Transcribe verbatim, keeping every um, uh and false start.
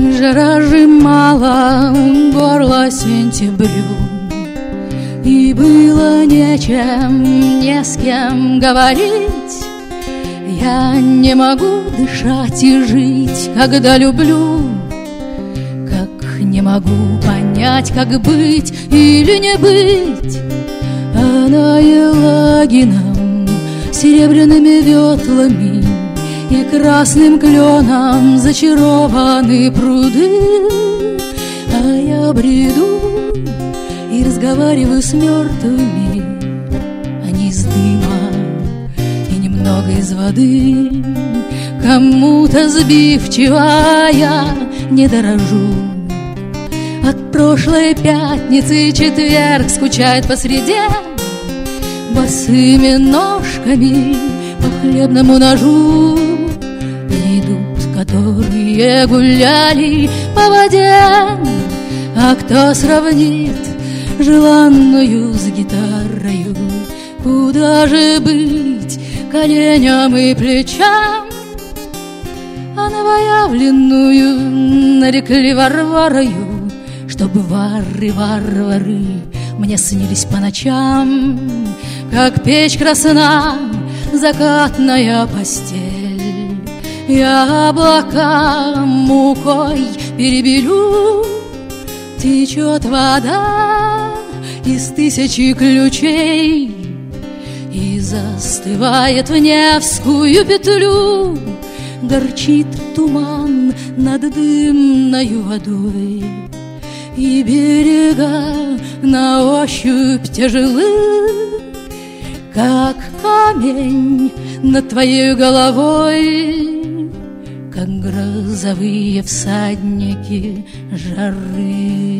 Жара сжимала горло сентябрю, и было нечем, не с кем говорить. Я не могу дышать и жить, когда люблю, как не могу понять, как быть или не быть. А на Елагином серебряными ветлами и красным кленом зачарованы пруды. А я бреду и разговариваю с мертвыми, они из дыма и немного из воды. Кому-то сбивчиво я не дорожу. От прошлой пятницы четверг скучает по среде. Босыми ножками по хлебному ножу идут, которые гуляли по воде. А кто сравнит желанную с гитарою? Куда же быть коленям и плечам? А новоявленную нарекли Варварою, чтобы вары-варвары мне снились по ночам. Как печь красна закатная постель, я облака мукой перебелю. Течет вода из тысячи ключей и застывает в Невскую петлю. Горчит туман над дымною водой, и берега на ощупь тяжелы, как камень над твоей головой, как грозовые всадники жары.